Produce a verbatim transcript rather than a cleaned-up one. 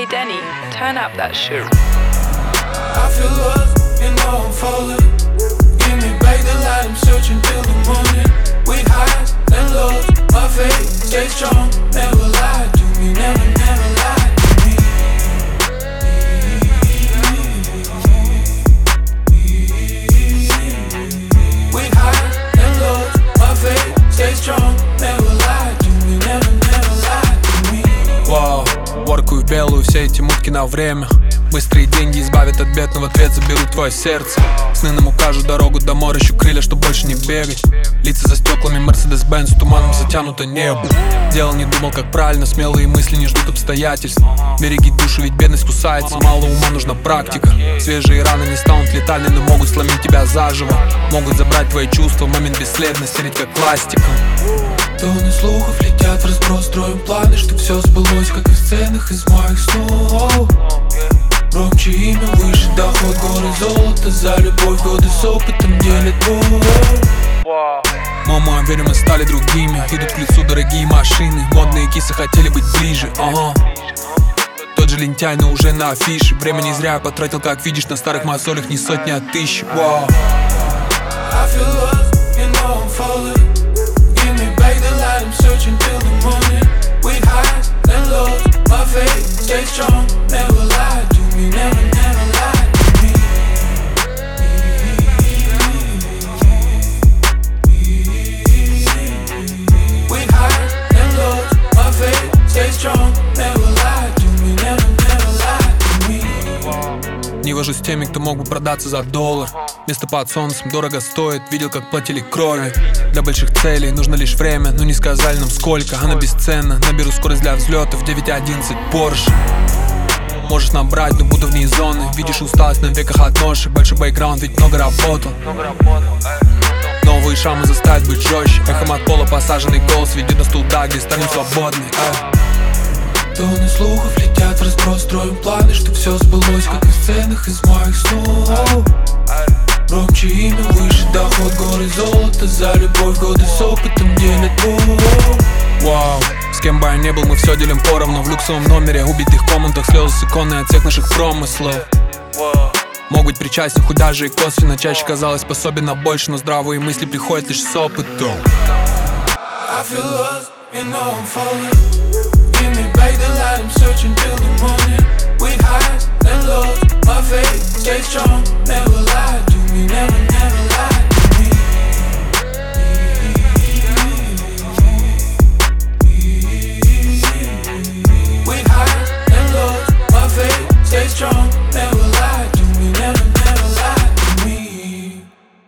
Denny, turn up that shit. I feel lost, you know I'm falling. Give me back the light, I'm searching till the morning. We high and low, my faith stay strong. Never lie to me, never, never lie to me. We high and low, my faith stay strong. Never lie to me, never, never lie to me. Вау, воркую в белую, все эти мутки на время. Быстрые деньги избавят от бед, но в ответ заберут твое сердце. Сны нам укажут дорогу до моря, ищу крылья, чтоб больше не бегать. Лица за стеклами, Mercedes-Benz, туманом затянуто небо. Делал, не думал, как правильно, смелые мысли не ждут обстоятельств. Береги душу, ведь бедность кусается, мало ума, нужна практика. Свежие раны не станут летальны, но могут сломить тебя заживо. Могут забрать твои чувства, в момент бесследно стереть как пластиком. Тонны слухов летят в разброс, строим планы, чтоб все сбылось, как и в сценах из моих снов. Громче имя, выше доход, горы золота. За любовь годы с опытом делят боль. Мама, верю, мы стали другими. Идут к лицу дорогие машины. Модные кисы хотели быть ближе, ага. Тот же лентяй, но уже на афише. Время не зря потратил, как видишь, на старых мозолях не сотни, а тысячи. Wow. I feel lost, you know I'm falling. Give me back the light, I'm searching till the morning. We high and low, my faith stay strong. Never lie to me, never, never lie to me. We high and low, my faith stay strong. Never lie to me, never, never lie to me. Не вожусь с теми, кто мог бы продаться за доллар. Место под солнцем дорого стоит, видел, как платили кровью. Для больших целей нужно лишь время, но не сказали нам сколько. Она бесценна, наберу скорость для взлетов девять одиннадцать Porsche. Можешь набрать, но буду вне зоны. Видишь усталость на веках от ноши. Большой бэкграунд, ведь много работал. Новые шрамы заставят быть жестче. Эхом от пола посаженный голос ведет нас туда, где станем свободны. Тонны слухов летят в разброс, строим планы, чтоб все сбылось, как и в сценах из моих снов. Громче имя, выше доход, горы золота. За любовь годы с опытом делят боль. Вау, с кем бы я не был, мы все делим поровну. В люксовом номере, убитых комнатах, слезы с иконой от всех наших промыслов. Мог быть причастен, хоть даже и косвенно. Чаще казалось способен на больше, но здравые мысли приходят лишь с опытом. I feel lost, you know I'm falling. Give me back the light, I'm searching till the morning. We high and low, my faith stay strong. Never